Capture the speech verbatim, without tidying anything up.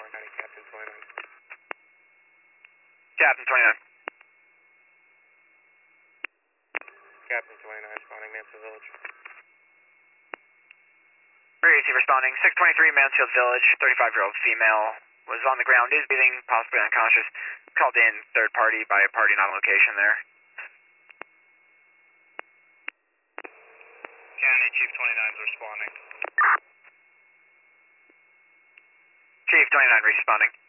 County, Captain twenty-nine. Captain twenty-nine. Captain twenty-nine, responding Mansfield Village. Receive responding, six twenty-three Mansfield Village, thirty-five-year-old female, was on the ground, is breathing, possibly unconscious, called in third party by a party not on location there. County, Chief twenty-nine is responding. Chief twenty-nine responding.